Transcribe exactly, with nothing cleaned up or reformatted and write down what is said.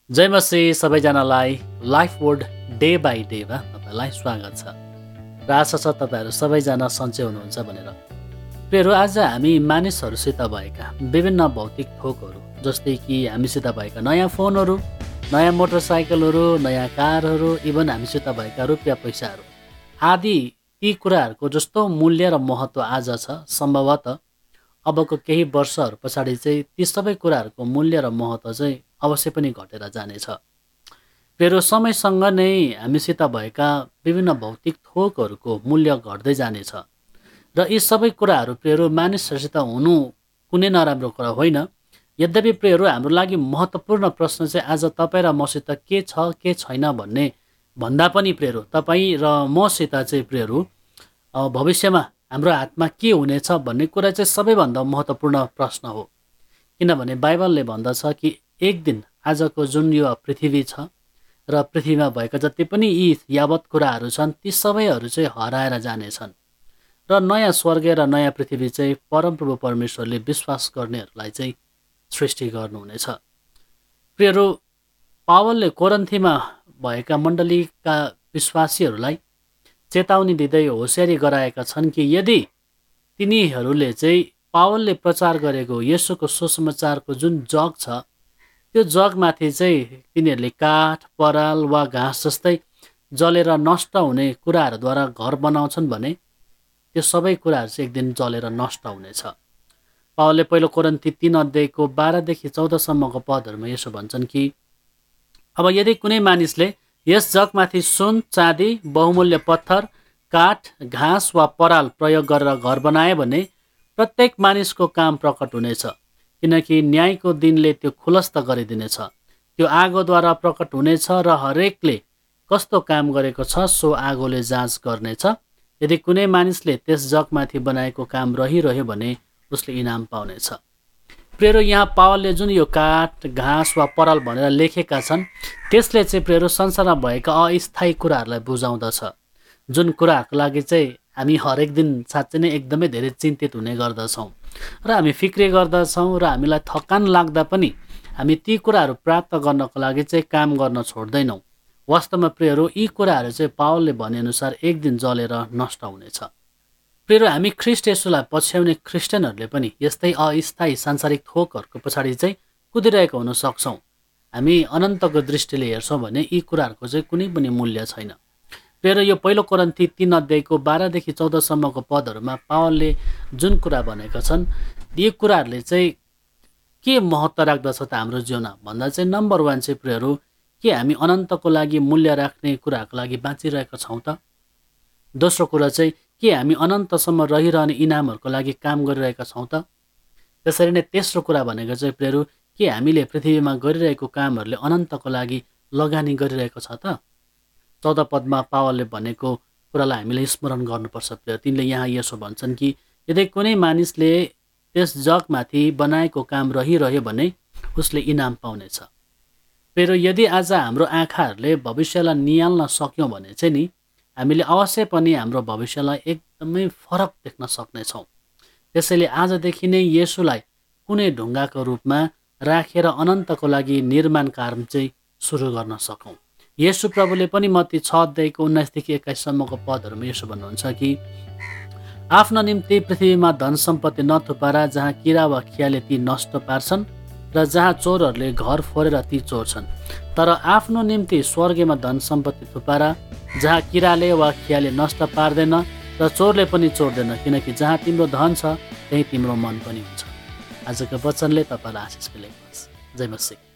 जय मसी सबैजनालाई life word day by डेमा तपाईँलाई स्वागत छ र आशा छ तपाईँहरू सबैजना सन्चै हुनुहुन्छ भनेर। प्रियहरू, आज हामी मानिसहरूसित भएका विभिन्न भौतिक थोकहरू जस्तै कि हामीसित भएका नयाँ फोनहरू, नयाँ मोटरसाइकलहरू, नयाँ कारहरू, इभन हामीसित भएका रुपियाँ पैसाहरू आदि ती कुराहरूको जस्तो मूल्य र महत्त्व आज छ, सम्भवतः अबको केही वर्षहरू पछाडि चाहिँ ती सबै कुराहरूको मूल्य र महत्त्व चाहिँ अवश्य पनि घटेर जानेछ। प्रियहरू, समयसँग नै हामीसित भएका विभिन्न भौतिक थोकहरूको मूल्य घट्दै जानेछ र यी सबै कुराहरू प्रियहरू मानिसहरूसित हुनु कुनै नराम्रो कुरा होइन। यद्यपि प्रियहरू, हाम्रो लागि महत्त्वपूर्ण प्रश्न चाहिँ आज तपाईँ र मसित के छ के छैन भन्ने भन्दा पनि प्रियहरू तपाईँ र मसित चाहिँ प्रियहरू भविष्यमा हाम्रो हातमा के हुनेछ भन्ने कुरा चाहिँ सबैभन्दा महत्त्वपूर्ण प्रश्न हो। किनभने बाइबलले भन्दछ कि एक दिन आजको जुन यो पृथ्वी छ र पृथ्वीमा भएका जति पनि यी यावत कुराहरू छन् ती सबैहरू चाहिँ हराएर जानेछन् र नयाँ स्वर्ग र नयाँ पृथ्वी चाहिँ परमप्रभु परमेश्वरले विश्वास गर्नेहरूलाई चाहिँ सृष्टि गर्नुहुनेछ। प्रियहरू, पावलले कोरिन्थीमा भएका मण्डलीका विश्वासीहरूलाई चेतावनी दिँदै होसियारी गराएका छन् कि यदि तिनीहरूले चाहिँ पावलले प्रचार गरेको येशूको सुसमाचारको जुन जग छ त्यो जगमाथि चाहिँ तिनीहरूले काठ, पराल वा घाँस जस्तै जलेर नष्ट हुने कुराहरूद्वारा घर बनाउँछन् भने त्यो सबै कुराहरू चाहिँ एक दिन जलेर नष्ट हुनेछ। पावलले पहिलो कोरिन्थी तीन अध्यायको बाह्रदेखि चौधसम्मको पदहरूमा यसो भन्छन् कि अब यदि कुनै मानिसले यस जगमाथि सुन, चाँदी, बहुमूल्य पत्थर, काठ, घाँस वा पराल प्रयोग गरेर घर बनाए भने प्रत्येक मानिसको काम प्रकट हुनेछ, किनकि न्यायको दिनले त्यो खुलस्त गरिदिनेछ। त्यो आगोद्वारा प्रकट हुनेछ र हरेकले कस्तो काम गरेको छ सो आगोले जाँच गर्नेछ। यदि कुनै मानिसले त्यस जगमाथि बनाएको काम रहिरह्यो भने उसले इनाम पाउनेछ। प्रियहरू, यहाँ पावलले जुन यो काठ, घाँस वा पराल भनेर लेखेका छन् त्यसले चाहिँ प्रियहरू संसारमा भएका अस्थायी कुराहरूलाई बुझाउँदछ, जुन कुराहरूको लागि चाहिँ हामी हरेक दिन साँच्चै नै एकदमै धेरै चिन्तित हुने गर्दछौँ र हामी फिक्री गर्दछौँ र हामीलाई थकान लाग्दा पनि हामी ती कुराहरू प्राप्त गर्नको लागि चाहिँ काम गर्न छोड्दैनौँ। वास्तवमा प्रियहरू, यी कुराहरू चाहिँ पावलले भनेअनुसार एक दिन जलेर नष्ट हुनेछ। प्रियहरू, हामी ख्रिस्ट येशूलाई पछ्याउने क्रिस्चियनहरूले पनि यस्तै अस्थायी सांसारिक थोकहरूको पछाडि चाहिँ कुदिरहेको हुन सक्छौँ। हामी अनन्तको दृष्टिले हेर्छौँ भने यी कुराहरूको चाहिँ कुनै पनि मूल्य छैन। प्रियहरू, यो पहिलो कोरिन्थी तीन अध्यायको बाह्रदेखि चौधसम्मको पदहरूमा पावलले जुन कुरा भनेका छन् यी कुराहरूले चाहिँ के महत्त्व राख्दछ त हाम्रो जीवनमा भन्दा चाहिँ नम्बर वान चाहिँ प्रियहरू, के हामी अनन्तको लागि मूल्य राख्ने कुराहरूको लागि बाँचिरहेका छौँ त? दोस्रो कुरा चाहिँ के हामी अनन्तसम्म रहिरहने इनामहरूको लागि काम गरिरहेका छौँ त? त्यसरी नै तेस्रो कुरा भनेको चाहिँ प्रियहरू, के हामीले पृथ्वीमा गरिरहेको कामहरूले अनन्तको लागि लगानी गरिरहेको छ त? चौध पदमा पावलले भनेको कुरालाई हामीले स्मरण गर्नुपर्छ। प्रिय तिनले यहाँ यसो भन्छन् कि यदि कुनै मानिसले त्यस जगमाथि बनाएको काम रहिरह्यो भने उसले इनाम पाउनेछ। प्रिय, यदि आज हाम्रो आँखाहरूले भविष्यलाई निहाल्न सक्यौँ भने चाहिँ नि हामीले अवश्य पनि हाम्रो भविष्यलाई एकदमै फरक देख्न सक्नेछौँ। त्यसैले आजदेखि नै येशूलाई कुनै ढुङ्गाको रूपमा राखेर अनन्तको लागि निर्माण कार्य चाहिँ सुरु गर्न सकौँ। येशू प्रभुले पनि मत्ती छ अध्यायको उन्नाइसदेखि एक्काइससम्मको पदहरूमा यसो भन्नुहुन्छ कि आफ्नो निम्ति पृथ्वीमा धन सम्पत्ति नथुपार जहाँ किरा वा खियाले ती नष्ट पार्छन् र जहाँ चोरहरूले घर फोरेर ती चोर्छन्, तर आफ्नो निम्ति स्वर्गमा धन सम्पत्ति थुपार जहाँ किराले वा खियाले नष्ट पार्दैन र चोरले पनि चोर्दैन, किनकि जहाँ तिम्रो धन छ त्यहीँ तिम्रो मन पनि हुन्छ। आजको वचनले तपाईँलाई आशिष मिलेको होस्। जय मसीह।